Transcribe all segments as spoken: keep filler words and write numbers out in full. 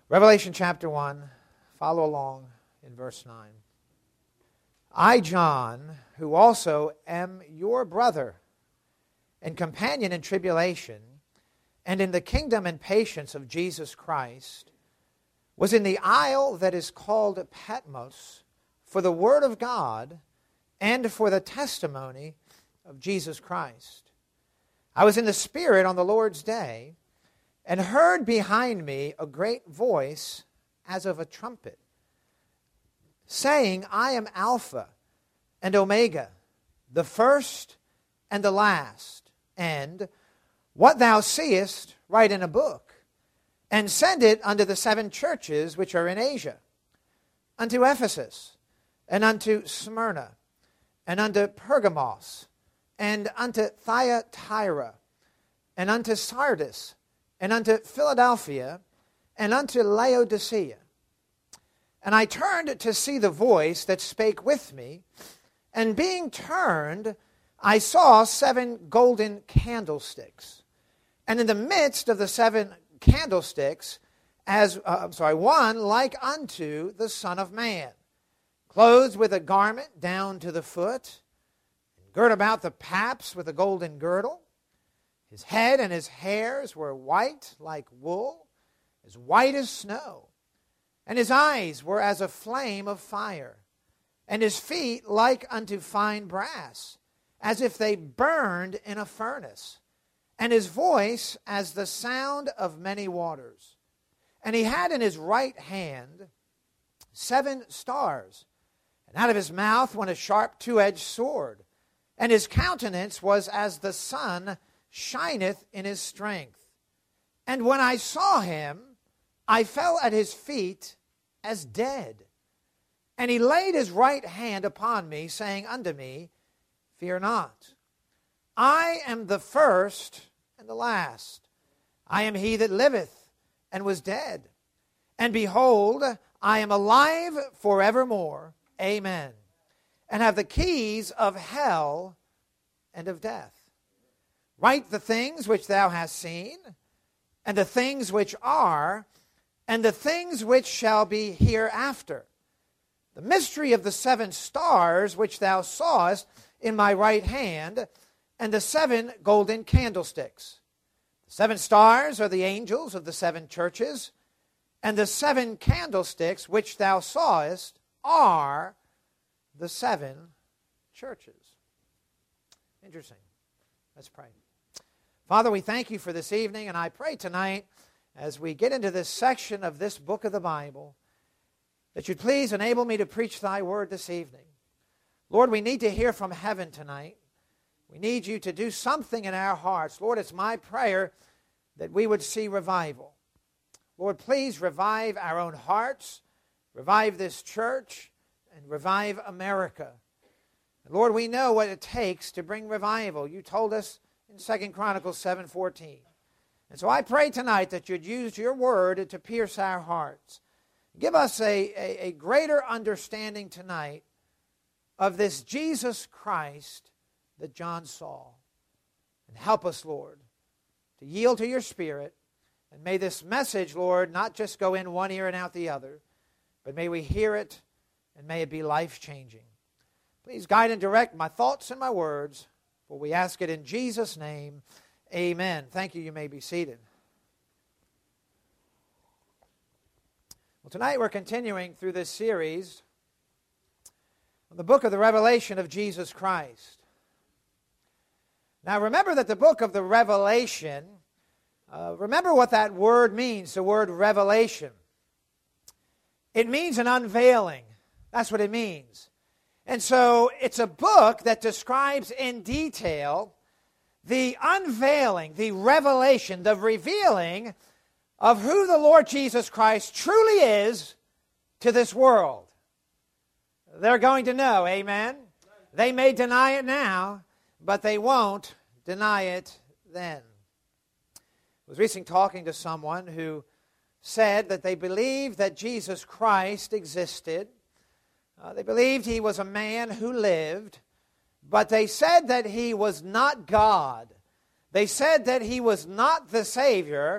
Revelation chapter one, follow along in verse nine. I, John, who also am your brother and companion in tribulation and in the kingdom and patience of Jesus Christ, was in the isle that is called Patmos for the word of God and for the testimony of Jesus Christ. I was in the Spirit on the Lord's day, and heard behind me a great voice as of a trumpet, saying, I am Alpha and Omega, the first and the last. And what thou seest, write in a book, and send it unto the seven churches which are in Asia, unto Ephesus, and unto Smyrna, and unto Pergamos, and unto Thyatira, and unto Sardis, and unto Philadelphia, and unto Laodicea. And I turned to see the voice that spake with me, and being turned, I saw seven golden candlesticks. And in the midst of the seven candlesticks, as uh, I'm sorry, one like unto the Son of Man, clothed with a garment down to the foot, and girt about the paps with a golden girdle. His head and his hairs were white like wool, as white as snow. And his eyes were as a flame of fire, and his feet like unto fine brass, as if they burned in a furnace. And his voice as the sound of many waters. And he had in his right hand seven stars, and out of his mouth went a sharp two-edged sword. And his countenance was as the sun shineth in his strength. And when I saw him, I fell at his feet as dead. And he laid his right hand upon me, saying unto me, Fear not. I am the first and the last. I am he that liveth and was dead. And behold, I am alive forevermore. Amen. And have the keys of hell and of death. Write the things which thou hast seen, and the things which are, and the things which shall be hereafter. The mystery of the seven stars which thou sawest in my right hand, and the seven golden candlesticks. The seven stars are the angels of the seven churches, and the seven candlesticks which thou sawest are the seven churches. Interesting. Let's pray. Father, we thank you for this evening, and I pray tonight, as we get into this section of this book of the Bible, that you'd please enable me to preach thy word this evening. Lord, we need to hear from heaven tonight. We need you to do something in our hearts. Lord, it's my prayer that we would see revival. Lord, please revive our own hearts, revive this church, and revive America. And Lord, we know what it takes to bring revival. You told us in Second Chronicles seven fourteen. And so I pray tonight that you'd use your word to pierce our hearts. Give us a, a, a greater understanding tonight of this Jesus Christ that John saw. And help us, Lord, to yield to your Spirit. And may this message, Lord, not just go in one ear and out the other, but may we hear it and may it be life-changing. Please guide and direct my thoughts and my words, for we ask it in Jesus' name. Amen. Thank you. You may be seated. Well, tonight we're continuing through this series on the book of the Revelation of Jesus Christ. Now remember that the book of the Revelation, uh, remember what that word means, the word revelation. It means an unveiling. That's what it means. And so it's a book that describes in detail the unveiling, the revelation, the revealing of who the Lord Jesus Christ truly is to this world. They're going to know, amen? They may deny it now, but they won't deny it then. I was recently talking to someone who said that they believed that Jesus Christ existed. Uh, they believed he was a man who lived, but they said that he was not God. They said that he was not the Savior,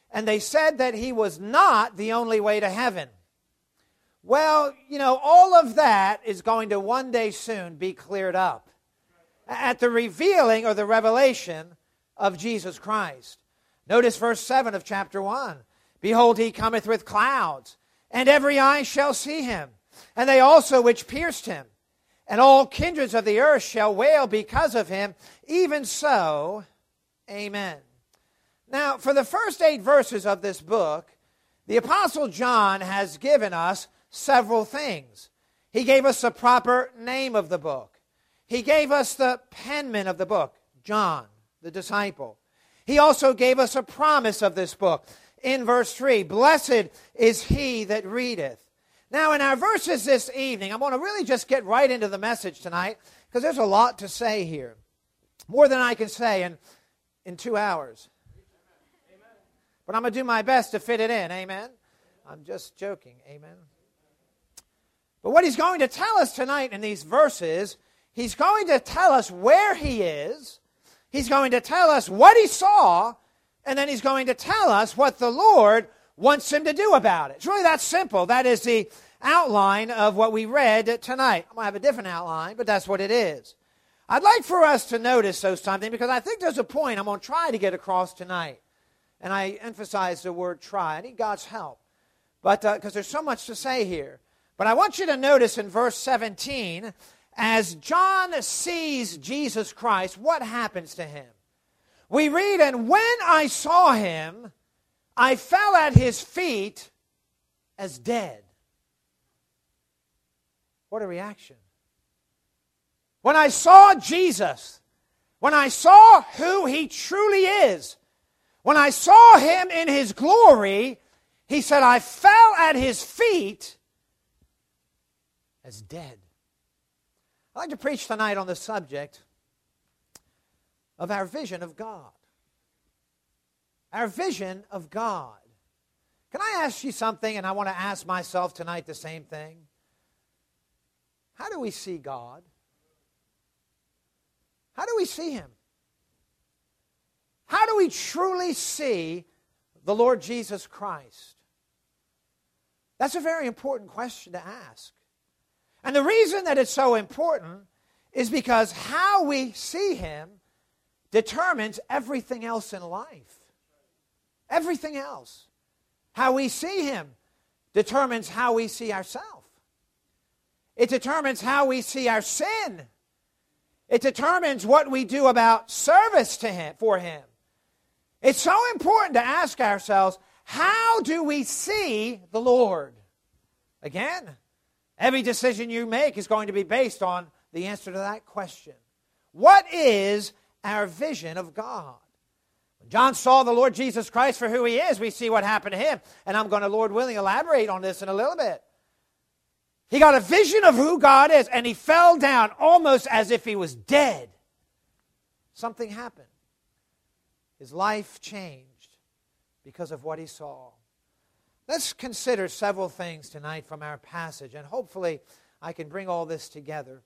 and they said that he was not the only way to heaven. Well, you know, all of that is going to one day soon be cleared up at the revealing or the revelation of Jesus Christ. Notice verse seven of chapter one. Behold, he cometh with clouds, and every eye shall see him, and they also which pierced him. And all kindreds of the earth shall wail because of him. Even so, amen. Now, for the first eight verses of this book, the Apostle John has given us several things. He gave us the proper name of the book. He gave us the penman of the book, John, the disciple. He also gave us a promise of this book. In verse three, blessed is he that readeth. Now, in our verses this evening, I want to really just get right into the message tonight, because there's a lot to say here. More than I can say in, in two hours. Amen. But I'm going to do my best to fit it in. Amen. I'm just joking. Amen. But what he's going to tell us tonight in these verses, he's going to tell us where he is. He's going to tell us what he saw. And then he's going to tell us what the Lord wants him to do about it. It's really that simple. That is the outline of what we read tonight. I'm going to have a different outline, but that's what it is. I'd like for us to notice though something, because I think there's a point I'm going to try to get across tonight. And I emphasize the word try. I need God's help, but because uh, there's so much to say here. But I want you to notice in verse seventeen, as John sees Jesus Christ, what happens to him? We read, and when I saw him, I fell at his feet as dead. What a reaction. When I saw Jesus, when I saw who he truly is, when I saw him in his glory, he said, I fell at his feet as dead. I'd like to preach tonight on the subject of our vision of God. Our vision of God. Can I ask you something, and I want to ask myself tonight the same thing? How do we see God? How do we see him? How do we truly see the Lord Jesus Christ? That's a very important question to ask. And the reason that it's so important is because how we see him determines everything else in life. Everything else. How we see him determines how we see ourselves. It determines how we see our sin. It determines what we do about service to him, for him. It's so important to ask ourselves, how do we see the Lord? Again, every decision you make is going to be based on the answer to that question. What is our vision of God? When John saw the Lord Jesus Christ for who he is, we see what happened to him. And I'm going to, Lord willing, elaborate on this in a little bit. He got a vision of who God is, and he fell down almost as if he was dead. Something happened. His life changed because of what he saw. Let's consider several things tonight from our passage, and hopefully I can bring all this together,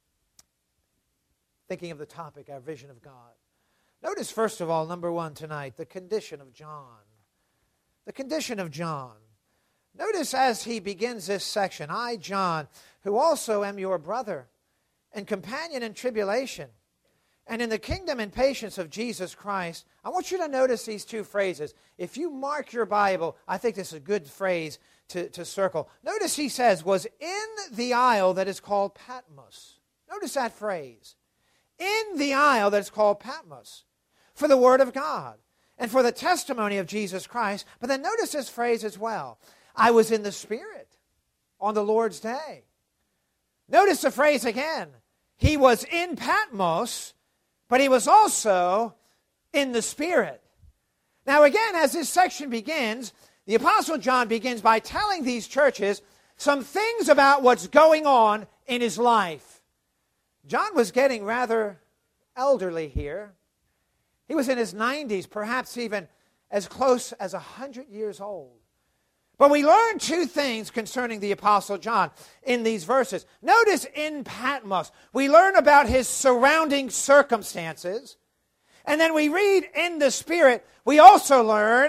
thinking of the topic, our vision of God. Notice, first of all, number one tonight, the condition of John. The condition of John. Notice as he begins this section, I, John, who also am your brother and companion in tribulation, and in the kingdom and patience of Jesus Christ. I want you to notice these two phrases. If you mark your Bible, I think this is a good phrase to, to circle. Notice he says, was in the isle that is called Patmos. Notice that phrase. In the isle that is called Patmos, for the word of God and for the testimony of Jesus Christ. But then notice this phrase as well. I was in the Spirit on the Lord's day. Notice the phrase again. He was in Patmos, but he was also in the Spirit. Now again, as this section begins, the Apostle John begins by telling these churches some things about what's going on in his life. John was getting rather elderly here. He was in his nineties, perhaps even as close as one hundred years old. But we learn two things concerning the Apostle John in these verses. Notice in Patmos, we learn about his surrounding circumstances. And then we read in the Spirit, we also learn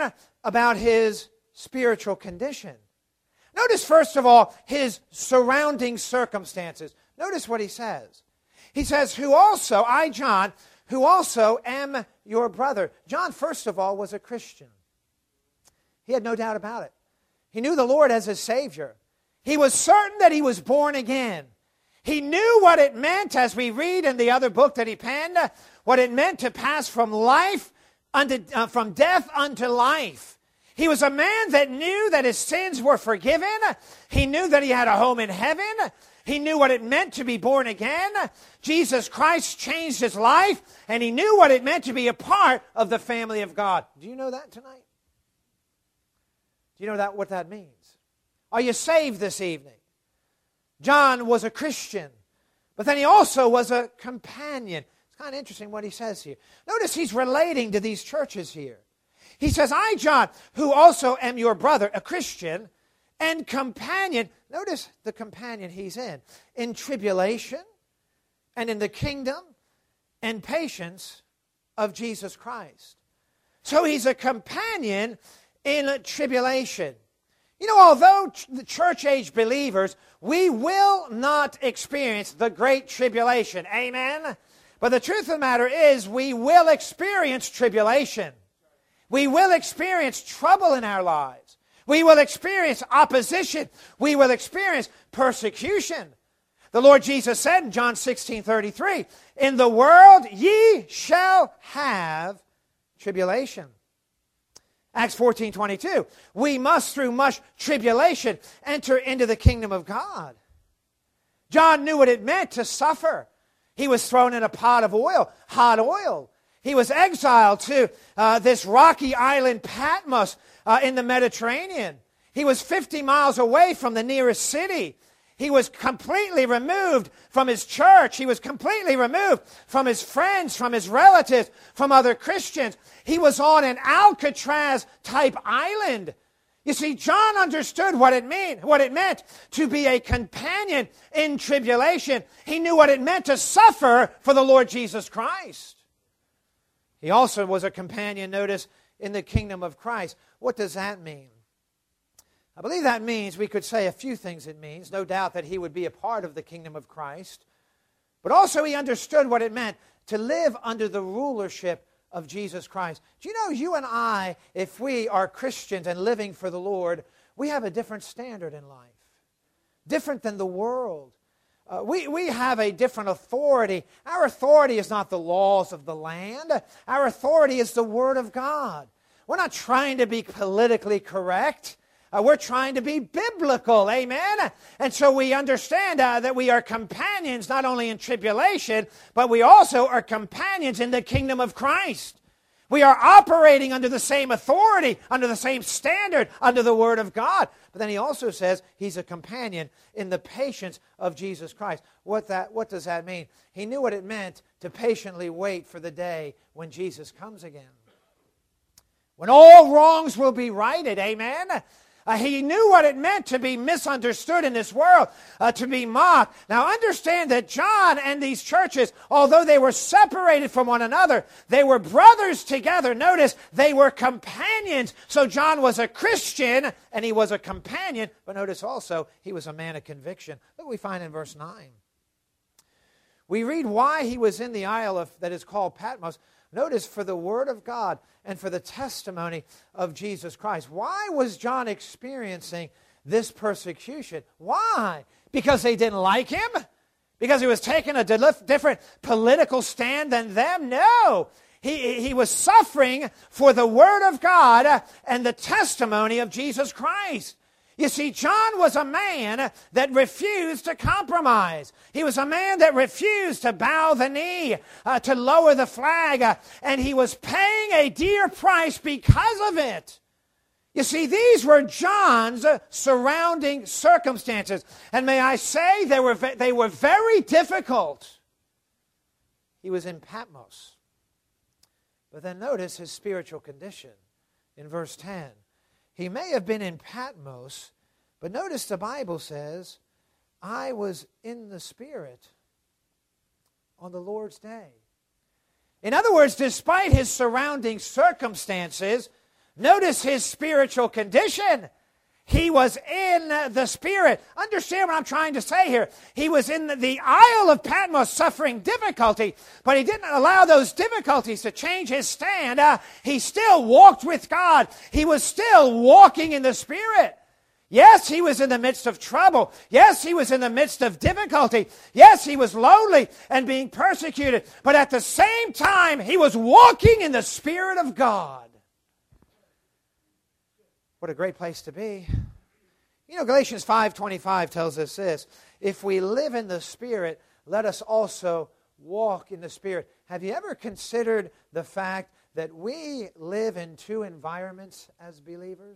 about his spiritual condition. Notice, first of all, his surrounding circumstances. Notice what he says. He says, who also, I, John, who also am your brother. John, first of all, was a Christian. He had no doubt about it. He knew the Lord as his Savior. He was certain that he was born again. He knew what it meant, as we read in the other book that he penned, what it meant to pass from life unto, uh, from death unto life. He was a man that knew that his sins were forgiven. He knew that he had a home in heaven. He knew what it meant to be born again. Jesus Christ changed his life, and he knew what it meant to be a part of the family of God. Do you know that tonight? Do you know that what that means? Are you saved this evening? John was a Christian, but then he also was a companion. It's kind of interesting what he says here. Notice he's relating to these churches here. He says, I, John, who also am your brother, a Christian, and companion. Notice the companion he's in. In tribulation, and in the kingdom, and patience of Jesus Christ. So he's a companion in tribulation. You know, although ch- the church-age believers, we will not experience the great tribulation. Amen? But the truth of the matter is, we will experience tribulation. We will experience trouble in our lives. We will experience opposition. We will experience persecution. The Lord Jesus said in John sixteen thirty-three, in the world ye shall have tribulation. Acts fourteen twenty-two, we must through much tribulation enter into the kingdom of God. John knew what it meant to suffer. He was thrown in a pot of oil, hot oil. He was exiled to uh, this rocky island Patmos uh, in the Mediterranean. He was fifty miles away from the nearest city. He was completely removed from his church. He was completely removed from his friends, from his relatives, from other Christians. He was on an Alcatraz-type island. You see, John understood what it mean, what it meant to be a companion in tribulation. He knew what it meant to suffer for the Lord Jesus Christ. He also was a companion, notice, in the kingdom of Christ. What does that mean? I believe that means, we could say a few things it means. No doubt that he would be a part of the kingdom of Christ. But also he understood what it meant to live under the rulership of Jesus Christ. Do you know, you and I, if we are Christians and living for the Lord, we have a different standard in life. Different than the world. Uh, we, we have a different authority. Our authority is not the laws of the land. Our authority is the Word of God. We're not trying to be politically correct. Uh, we're trying to be biblical, amen? And so we understand uh, that we are companions not only in tribulation, but we also are companions in the kingdom of Christ. We are operating under the same authority, under the same standard, under the Word of God. But then he also says he's a companion in the patience of Jesus Christ. What that, what does that mean? He knew what it meant to patiently wait for the day when Jesus comes again. When all wrongs will be righted, amen? Uh, he knew what it meant to be misunderstood in this world, uh, to be mocked. Now understand that John and these churches, although they were separated from one another, they were brothers together. Notice, they were companions. So John was a Christian and he was a companion. But notice also, he was a man of conviction. Look what we find in verse nine. We read why he was in the isle of, that is called Patmos. Notice, for the word of God and for the testimony of Jesus Christ. Why was John experiencing this persecution? Why? Because they didn't like him? Because he was taking a different political stand than them? No. He, he was suffering for the word of God and the testimony of Jesus Christ. You see, John was a man that refused to compromise. He was a man that refused to bow the knee, uh, to lower the flag, uh, and he was paying a dear price because of it. You see, these were John's uh, surrounding circumstances. And may I say, they were, ve- they were very difficult. He was in Patmos. But then notice his spiritual condition in verse ten. He may have been in Patmos, but notice the Bible says, I was in the Spirit on the Lord's day. In other words, despite his surrounding circumstances, Notice his spiritual condition. He was in the Spirit. Understand what I'm trying to say here. He was in the, the Isle of Patmos suffering difficulty, but he didn't allow those difficulties to change his stand. Uh, he still walked with God. He was still walking in the Spirit. Yes, he was in the midst of trouble. Yes, he was in the midst of difficulty. Yes, he was lonely and being persecuted. But at the same time, he was walking in the Spirit of God. What a great place to be. You know, Galatians five twenty-five tells us this. If we live in the Spirit, let us also walk in the Spirit. Have you ever considered the fact that we live in two environments as believers?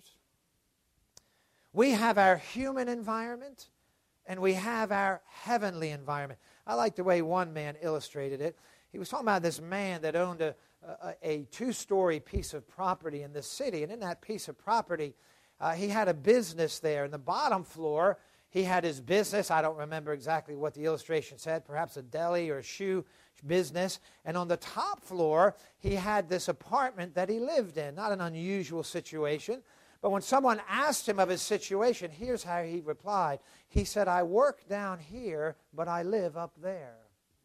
We have our human environment and we have our heavenly environment. I like the way one man illustrated it. He was talking about this man that owned a, a, a two-story piece of property in the city. And in that piece of property, uh, he had a business there. In the bottom floor, he had his business. I don't remember exactly what the illustration said. Perhaps a deli or a shoe business. And on the top floor, he had this apartment that he lived in. Not an unusual situation. But when someone asked him of his situation, here's how he replied. He said, I work down here, but I live up there.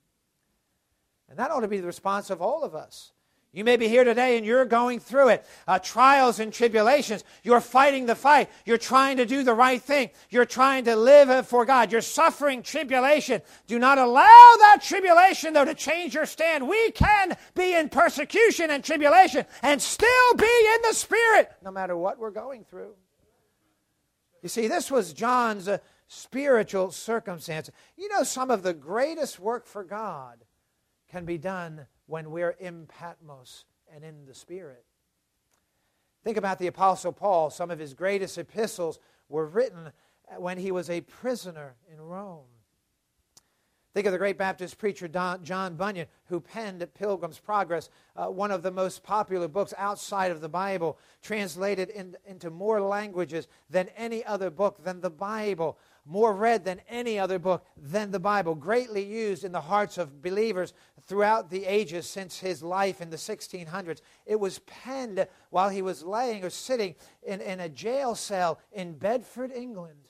And that ought to be the response of all of us. You may be here today and you're going through it. Uh, trials and tribulations. You're fighting the fight. You're trying to do the right thing. You're trying to live for God. You're suffering tribulation. Do not allow that tribulation, though, to change your stand. We can be in persecution and tribulation and still be in the Spirit, no matter what we're going through. You see, this was John's uh, spiritual circumstance. You know, some of the greatest work for God can be done when we're in Patmos and in the Spirit. Think about the Apostle Paul. Some of his greatest epistles were written when he was a prisoner in Rome. Think of the great Baptist preacher Don, John Bunyan, who penned Pilgrim's Progress, uh, one of the most popular books outside of the Bible, translated in, into more languages than any other book than the Bible, more read than any other book than the Bible, greatly used in the hearts of believers throughout the ages since his life in the sixteen hundreds. It was penned while he was laying or sitting in, in a jail cell in Bedford, England.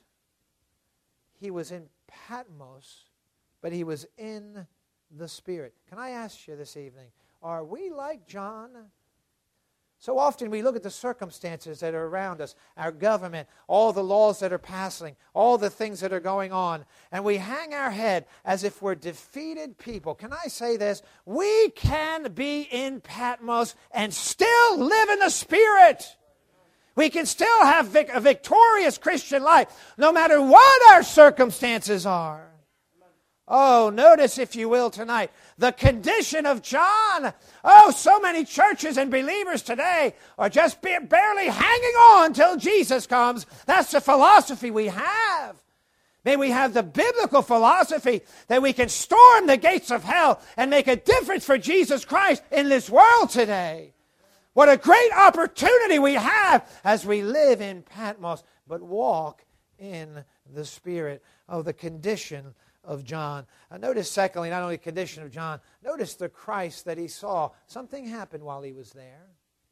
He was in Patmos, but he was in the Spirit. Can I ask you this evening, are we like John? So often we look at the circumstances that are around us, our government, all the laws that are passing, all the things that are going on, and we hang our head as if we're defeated people. Can I say this? We can be in Patmos and still live in the Spirit. We can still have vic- a victorious Christian life, no matter what our circumstances are. Oh, notice, if you will, tonight, the condition of John. Oh, so many churches and believers today are just be- barely hanging on till Jesus comes. That's the philosophy we have. May we have the biblical philosophy that we can storm the gates of hell and make a difference for Jesus Christ in this world today. What a great opportunity we have as we live in Patmos, but walk in the Spirit. Oh, the condition of John. Uh, notice, secondly, not only the condition of John, notice the Christ that he saw. Something happened while he was there.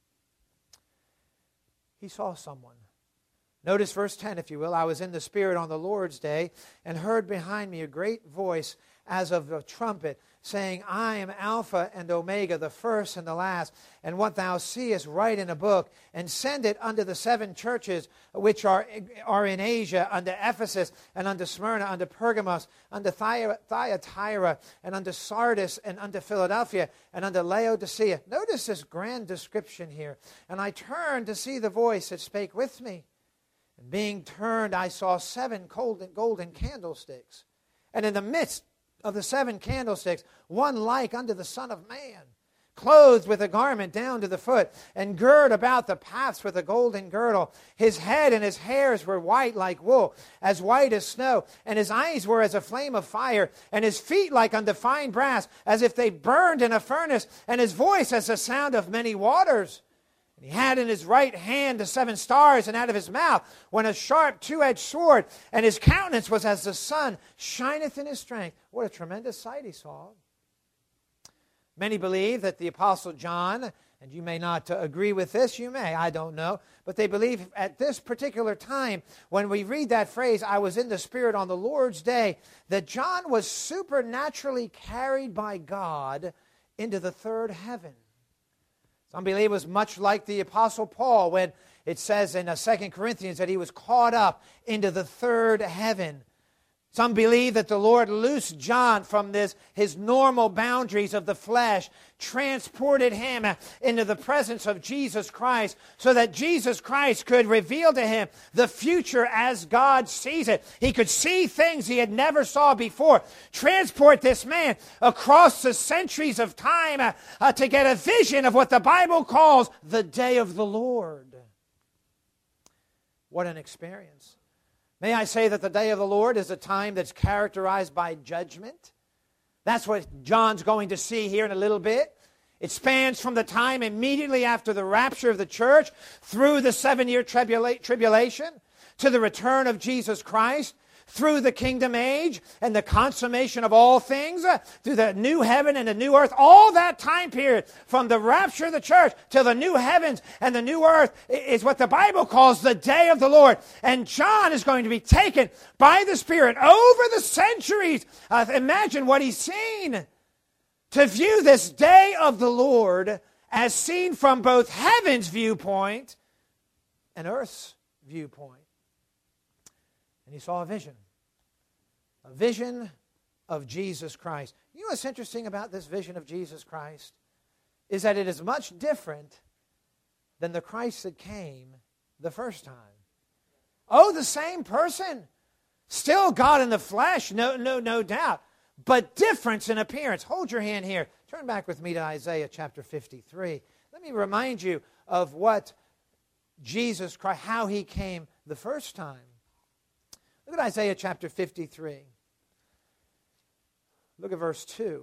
He saw someone. Notice verse ten, if you will. I was in the Spirit on the Lord's day and heard behind me a great voice as of a trumpet, saying, I am Alpha and Omega, the first and the last. And what thou seest, write in a book, and send it unto the seven churches which are, are in Asia, unto Ephesus, and unto Smyrna, unto Pergamos, unto Thyatira, and unto Sardis, and unto Philadelphia, and unto Laodicea. Notice this grand description here. And I turned to see the voice that spake with me. And being turned, I saw seven golden, golden candlesticks. And in the midst of the seven candlesticks, one like unto the Son of Man, clothed with a garment down to the foot, and girt about the paths with a golden girdle. His head and his hairs were white like wool, as white as snow, and his eyes were as a flame of fire, and his feet like unto fine brass, as if they burned in a furnace, and his voice as the sound of many waters. And he had in his right hand the seven stars, and out of his mouth went a sharp two-edged sword, and his countenance was as the sun shineth in his strength. What a tremendous sight he saw. Many believe that the Apostle John And you may not uh, agree with this, you may, I don't know. But they believe at this particular time, when we read that phrase, I was in the Spirit on the Lord's day, that John was supernaturally carried by God into the third heaven. Some believe it was much like the Apostle Paul when it says in uh, Second Corinthians that he was caught up into the third heaven. Some believe that the Lord loosed John from this, his normal boundaries of the flesh, transported him into the presence of Jesus Christ so that Jesus Christ could reveal to him the future as God sees it. He could see things he had never saw before. Transport this man across the centuries of time uh, uh, to get a vision of what the Bible calls the day of the Lord. What an experience. May I say that the day of the Lord is a time that's characterized by judgment? That's what John's going to see here in a little bit. It spans from the time immediately after the rapture of the church through the seven-year tribula- tribulation to the return of Jesus Christ, through the kingdom age and the consummation of all things, uh, through the new heaven and the new earth. All that time period from the rapture of the church to the new heavens and the new earth is what the Bible calls the day of the Lord. And John is going to be taken by the Spirit over the centuries. Uh, imagine what he's seen. To view this day of the Lord as seen from both heaven's viewpoint and earth's viewpoint. And he saw a vision. A vision of Jesus Christ. You know what's interesting about this vision of Jesus Christ? Is that it is much different than the Christ that came the first time. Oh, the same person. Still God in the flesh, no, no, no doubt. But difference in appearance. Hold your hand here. Turn back with me to Isaiah chapter fifty-three. Let me remind you of what Jesus Christ, how he came the first time. Look at Isaiah chapter fifty-three. Look at verse two.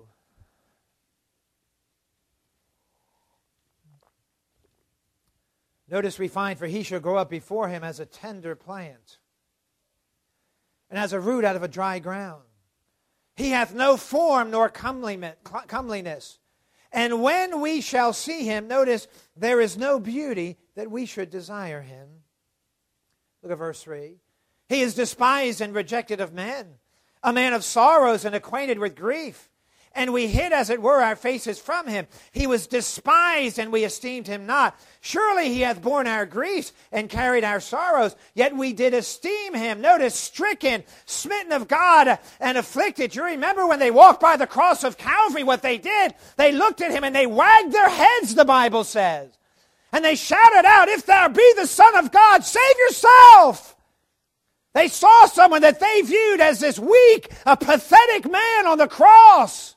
Notice we find, for he shall grow up before him as a tender plant, and as a root out of a dry ground. He hath no form nor comeliness. And when we shall see him, notice, there is no beauty that we should desire him. Look at verse three. He is despised and rejected of men, a man of sorrows and acquainted with grief. And we hid, as it were, our faces from him. He was despised, and we esteemed him not. Surely he hath borne our griefs and carried our sorrows. Yet we did esteem him. Notice, stricken, smitten of God, and afflicted. You remember when they walked by the cross of Calvary, what they did? They looked at him and they wagged their heads, the Bible says. And they shouted out, if thou be the Son of God, save yourself. They saw someone that they viewed as this weak, a pathetic man on the cross.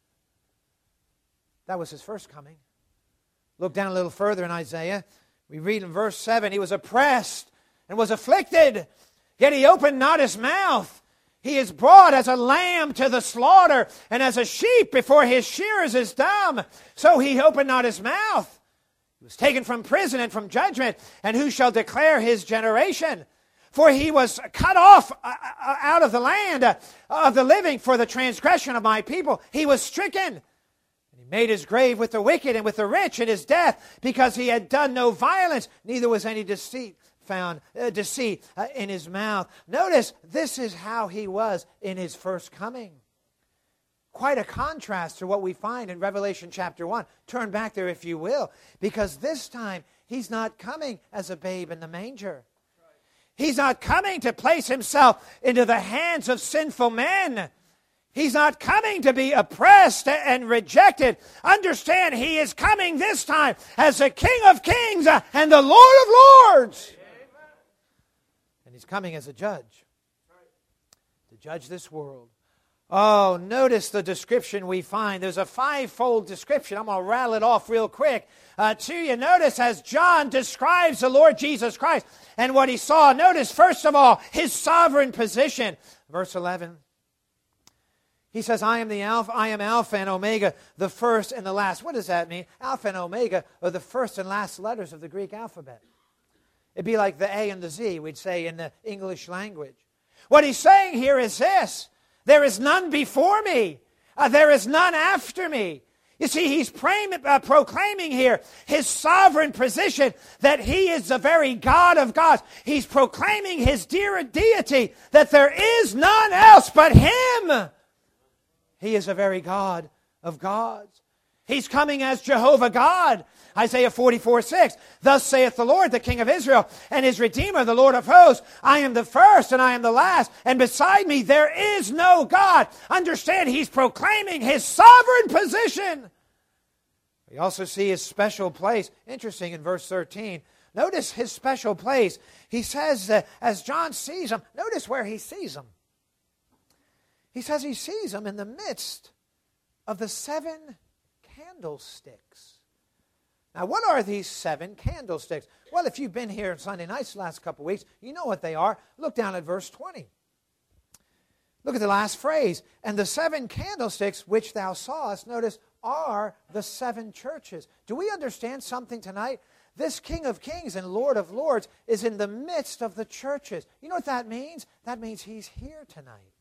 That was his first coming. Look down a little further in Isaiah. We read in verse seven, he was oppressed and was afflicted, yet he opened not his mouth. He is brought as a lamb to the slaughter, and as a sheep before his shearers is dumb. So he opened not his mouth. He was taken from prison and from judgment, and who shall declare his generation? For he was cut off out of the land of the living for the transgression of my people. He was stricken. And he made his grave with the wicked and with the rich in his death, because he had done no violence, neither was any deceit found, uh, deceit uh, in his mouth. Notice, this is how he was in his first coming. Quite a contrast to what we find in Revelation chapter one. Turn back there if you will, because this time he's not coming as a babe in the manger. He's not coming to place himself into the hands of sinful men. He's not coming to be oppressed and rejected. Understand, he is coming this time as the King of Kings and the Lord of Lords. And he's coming as a judge to judge this world. Oh, notice the description we find. There's a five-fold description. I'm going to rattle it off real quick uh, to you. Notice as John describes the Lord Jesus Christ and what he saw. Notice, first of all, his sovereign position. Verse eleven. He says, I am the Alpha, I am Alpha and Omega, the first and the last. What does that mean? Alpha and Omega are the first and last letters of the Greek alphabet. It'd be like the A and the Z, we'd say in the English language. What he's saying here is this. There is none before me. Uh, there is none after me. You see, he's praying, uh, proclaiming here his sovereign position, that he is the very God of gods. He's proclaiming his dear deity, that there is none else but him. He is the very God of gods. He's coming as Jehovah God. Isaiah forty-four six. Thus saith the Lord, the King of Israel, and his Redeemer, the Lord of hosts. I am the first and I am the last, and beside me there is no God. Understand, he's proclaiming his sovereign position. We also see his special place. Interesting, in verse thirteen. Notice his special place. He says that as John sees him, notice where he sees him. He says he sees him in the midst of the seven candlesticks. Now, what are these seven candlesticks? Well, if you've been here on Sunday nights the last couple of weeks, you know what they are. Look down at verse twenty. Look at the last phrase. And the seven candlesticks which thou sawest, notice, are the seven churches. Do we understand something tonight? This King of Kings and Lord of Lords is in the midst of the churches. You know what that means? That means he's here tonight.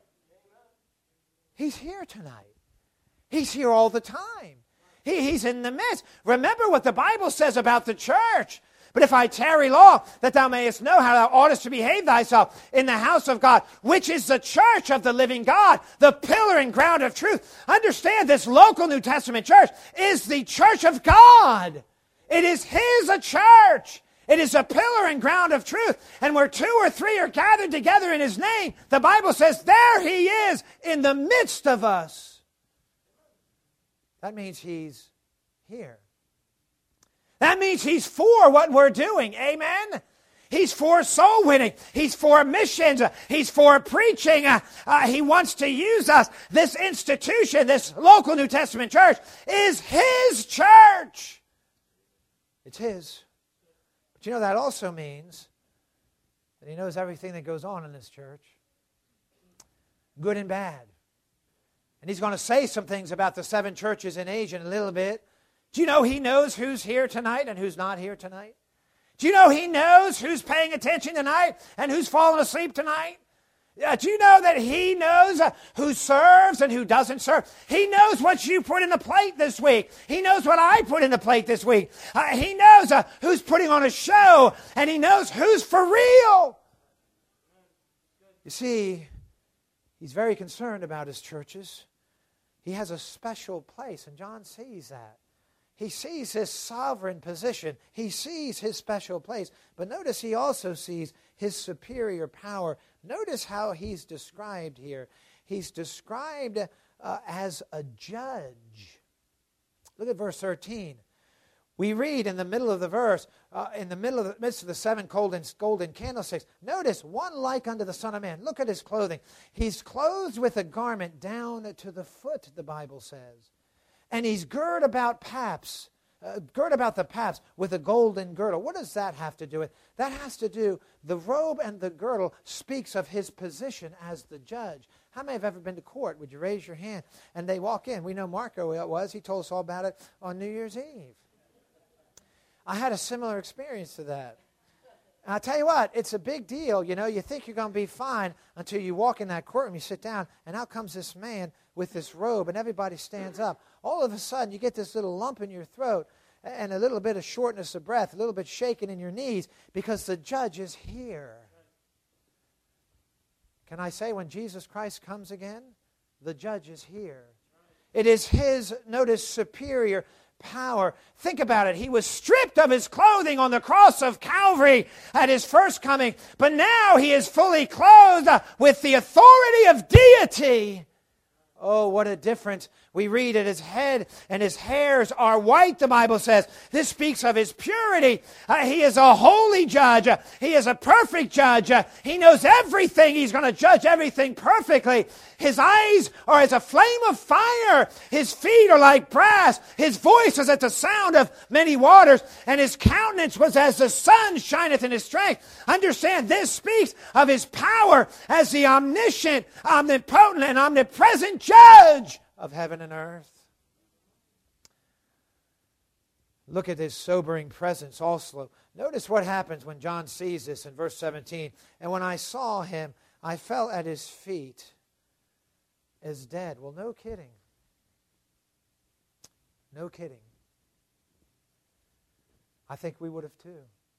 He's here tonight. He's here all the time. He, he's in the midst. Remember what the Bible says about the church. But if I tarry long, that thou mayest know how thou oughtest to behave thyself in the house of God, which is the church of the living God, the pillar and ground of truth. Understand, this local New Testament church is the church of God. It is his a church. It is a pillar and ground of truth. And where two or three are gathered together in his name, the Bible says there he is in the midst of us. That means he's here. That means he's for what we're doing. Amen? He's for soul winning. He's for missions. He's for preaching. Uh, uh, he wants to use us. This institution, this local New Testament church, is his church. It's his. But you know, that also means that he knows everything that goes on in this church, good and bad. And he's going to say some things about the seven churches in Asia in a little bit. Do you know he knows who's here tonight and who's not here tonight? Do you know he knows who's paying attention tonight and who's falling asleep tonight? Uh, do you know that he knows uh, who serves and who doesn't serve? He knows what you put in the plate this week. He knows what I put in the plate this week. Uh, he knows uh, who's putting on a show, and he knows who's for real. You see, he's very concerned about his churches. He has a special place, and John sees that. He sees his sovereign position. He sees his special place. But notice he also sees his superior power. Notice how he's described here. He's described uh, as a judge. Look at verse thirteen. We read in the middle of the verse, uh, in the middle of the midst of the seven golden, golden candlesticks, notice, one like unto the Son of Man. Look at his clothing. He's clothed with a garment down to the foot, the Bible says. And he's girt about paps, uh, girt about the paps with a golden girdle. What does that have to do with? That has to do, the robe and the girdle speaks of his position as the judge. How many have ever been to court? Would you raise your hand? And they walk in. We know Marco was. He told us all about it on New Year's Eve. I had a similar experience to that. And I'll tell you what, it's a big deal. You know, you think you're going to be fine until you walk in that courtroom, you sit down, and out comes this man with this robe, and everybody stands up. All of a sudden, you get this little lump in your throat and a little bit of shortness of breath, a little bit shaking in your knees, because the judge is here. Can I say, when Jesus Christ comes again, the judge is here. It is his, notice, superior power. Think about it. He was stripped of his clothing on the cross of Calvary at his first coming, but now he is fully clothed with the authority of deity. Oh, what a difference. We read that his head and his hairs are white, the Bible says. This speaks of his purity. Uh, he is a holy judge. Uh, he is a perfect judge. Uh, he knows everything. He's going to judge everything perfectly. His eyes are as a flame of fire. His feet are like brass. His voice is as the sound of many waters. And his countenance was as the sun shineth in his strength. Understand, this speaks of his power as the omniscient, omnipotent, and omnipresent judge of heaven and earth. Look at his sobering presence also. Notice what happens when John sees this in verse seventeen. And when I saw him, I fell at his feet as dead. Well, no kidding. No kidding. I think we would have too.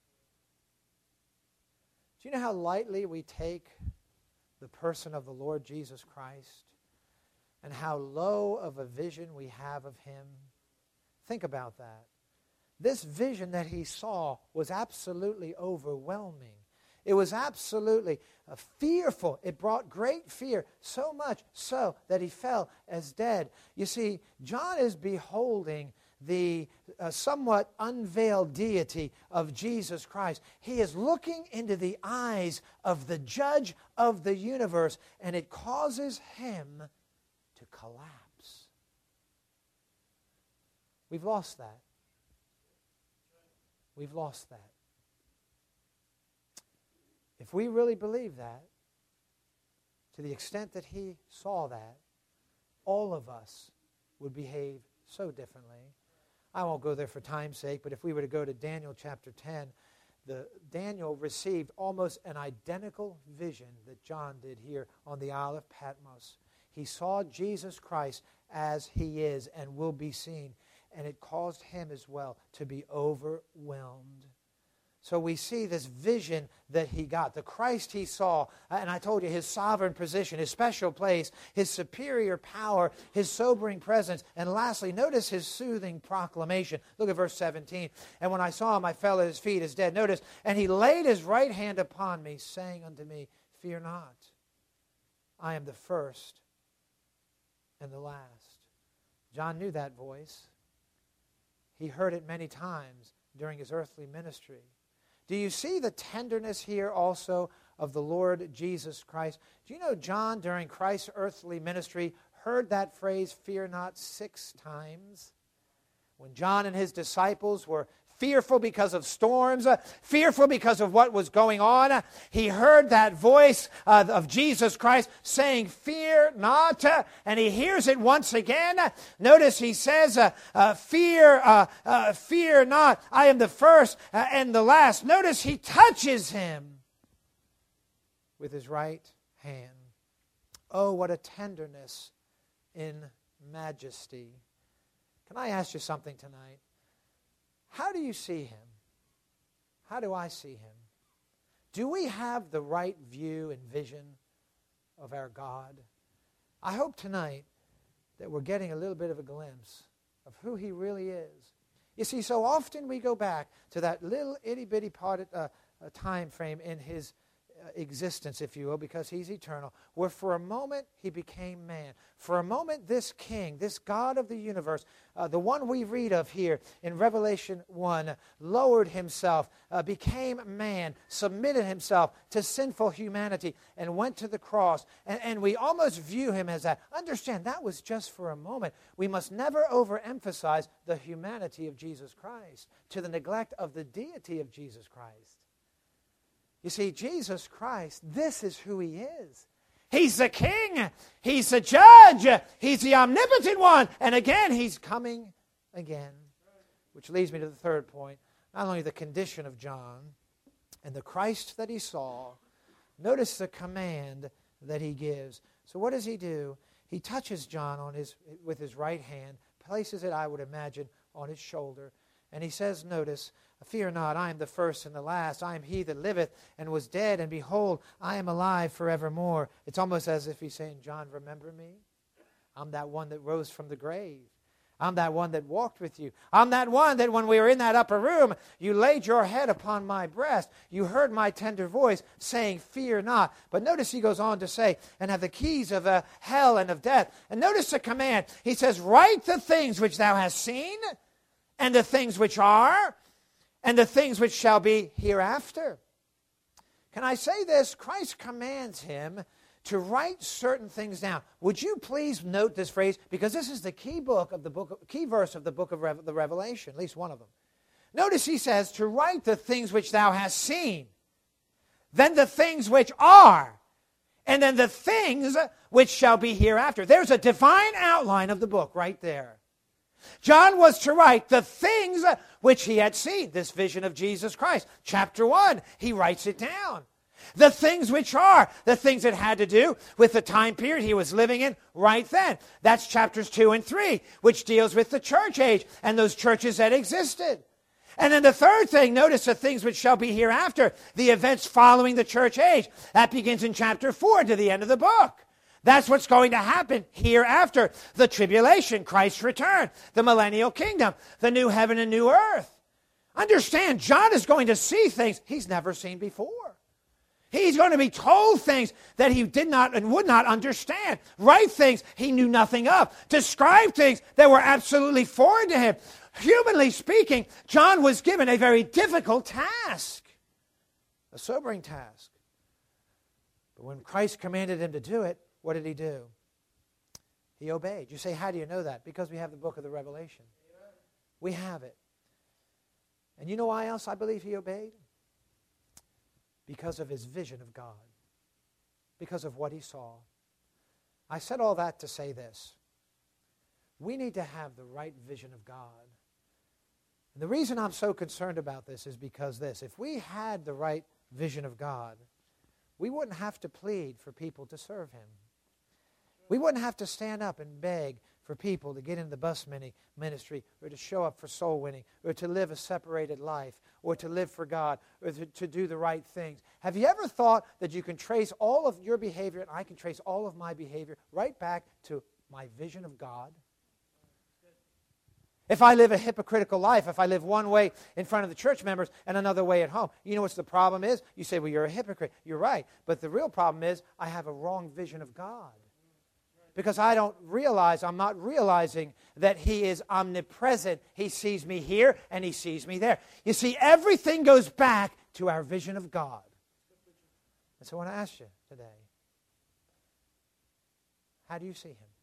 Do you know how lightly we take the person of the Lord Jesus Christ and how low of a vision we have of him? Think about that. This vision that he saw was absolutely overwhelming. It was absolutely uh, fearful. It brought great fear, so much so that he fell as dead. You see, John is beholding the uh, somewhat unveiled deity of Jesus Christ. He is looking into the eyes of the judge of the universe, and it causes him to collapse. We've lost that. We've lost that. If we really believe that, to the extent that he saw that, all of us would behave so differently. I won't go there for time's sake, but if we were to go to Daniel chapter ten, the, Daniel received almost an identical vision that John did here on the Isle of Patmos. He saw Jesus Christ as he is and will be seen, and it caused him as well to be overwhelmed. So we see this vision that he got, the Christ he saw, and I told you his sovereign position, his special place, his superior power, his sobering presence, and lastly, notice his soothing proclamation. Look at verse seventeen. And when I saw him, I fell at his feet as dead. Notice, and he laid his right hand upon me, saying unto me, fear not, I am the first and the last. John knew that voice. He heard it many times during his earthly ministry. Do you see the tenderness here also of the Lord Jesus Christ? Do you know John, during Christ's earthly ministry, heard that phrase, fear not, six times? When John and his disciples were fearful because of storms, uh, fearful because of what was going on, uh, he heard that voice uh, of Jesus Christ saying, fear not, uh, and he hears it once again. Notice he says, uh, uh, fear, uh, uh, fear not, I am the first uh, and the last. Notice he touches him with his right hand. Oh, what a tenderness in majesty. Can I ask you something tonight? How do you see him? How do I see him? Do we have the right view and vision of our God? I hope tonight that we're getting a little bit of a glimpse of who he really is. You see, so often we go back to that little itty-bitty part, uh, uh, time frame in his uh, existence, if you will, because he's eternal, where for a moment he became man. For a moment this king, this God of the universe, uh, the one we read of here in Revelation one, lowered himself, uh, became man, submitted himself to sinful humanity, and went to the cross. And, and we almost view him as that. Understand, that was just for a moment. We must never overemphasize the humanity of Jesus Christ to the neglect of the deity of Jesus Christ. You see, Jesus Christ, this is who he is. He's the king. He's the judge. He's the omnipotent one. And again, he's coming again. Which leads me to the third point. Not only the condition of John and the Christ that he saw, notice the command that he gives. So what does he do? He touches John on his with his right hand, places it, I would imagine, on his shoulder. And he says, notice, fear not, I am the first and the last. I am he that liveth and was dead, and behold, I am alive forevermore. It's almost as if he's saying, John, remember me? I'm that one that rose from the grave. I'm that one that walked with you. I'm that one that when we were in that upper room, you laid your head upon my breast. You heard my tender voice saying, fear not. But notice he goes on to say, and have the keys of uh, hell and of death. And notice the command. He says, write the things which thou hast seen, and the things which are, and the things which shall be hereafter. Can I say this? Christ commands him to write certain things down. Would you please note this phrase? Because this is the key book of the book, key verse of the book of Re- the Revelation, at least one of them. Notice he says to write the things which thou hast seen, then the things which are, and then the things which shall be hereafter. There's a divine outline of the book right there. John was to write the things which he had seen, this vision of Jesus Christ. Chapter one, he writes it down. The things which are, the things that had to do with the time period he was living in right then. That's chapters two and three, which deals with the church age and those churches that existed. And then the third thing, notice the things which shall be hereafter, the events following the church age. That begins in chapter four to the end of the book. That's what's going to happen hereafter. The tribulation, Christ's return, the millennial kingdom, the new heaven and new earth. Understand, John is going to see things he's never seen before. He's going to be told things that he did not and would not understand. Write things he knew nothing of. Describe things that were absolutely foreign to him. Humanly speaking, John was given a very difficult task, a sobering task. But when Christ commanded him to do it, what did he do? He obeyed. You say, how do you know that? Because we have the book of the Revelation. We have it. And you know why else I believe he obeyed? Because of his vision of God. Because of what he saw. I said all that to say this. We need to have the right vision of God. And the reason I'm so concerned about this is because this. If we had the right vision of God, we wouldn't have to plead for people to serve him. We wouldn't have to stand up and beg for people to get into the bus mini ministry or to show up for soul winning or to live a separated life or to live for God or to, to do the right things. Have you ever thought that you can trace all of your behavior and I can trace all of my behavior right back to my vision of God? If I live a hypocritical life, if I live one way in front of the church members and another way at home, you know what the problem is? You say, well, you're a hypocrite. You're right. But the real problem is I have a wrong vision of God. Because I don't realize, I'm not realizing that he is omnipresent. He sees me here and he sees me there. You see, everything goes back to our vision of God. And so I want to ask you today, how do you see him?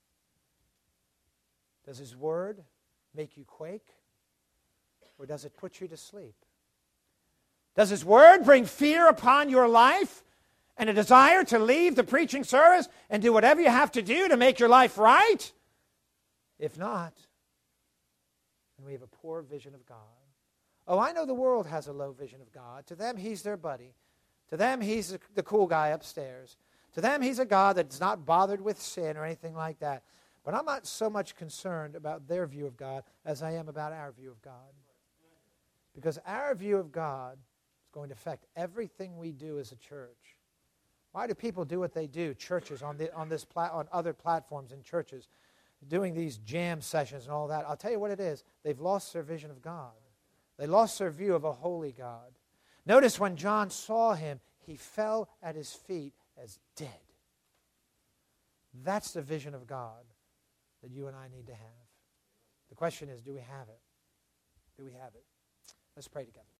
Does his word make you quake? Or does it put you to sleep? Does his word bring fear upon your life and a desire to leave the preaching service and do whatever you have to do to make your life right? If not, then we have a poor vision of God. Oh, I know the world has a low vision of God. To them, he's their buddy. To them, he's the cool guy upstairs. To them, he's a God that's not bothered with sin or anything like that. But I'm not so much concerned about their view of God as I am about our view of God. Because our view of God is going to affect everything we do as a church. Why do people do what they do? Churches on the on this plat, on other platforms in churches, doing these jam sessions and all that. I'll tell you what it is. They've lost their vision of God. They lost their view of a holy God. Notice when John saw him, he fell at his feet as dead. That's the vision of God that you and I need to have. The question is, do we have it? Do we have it? Let's pray together.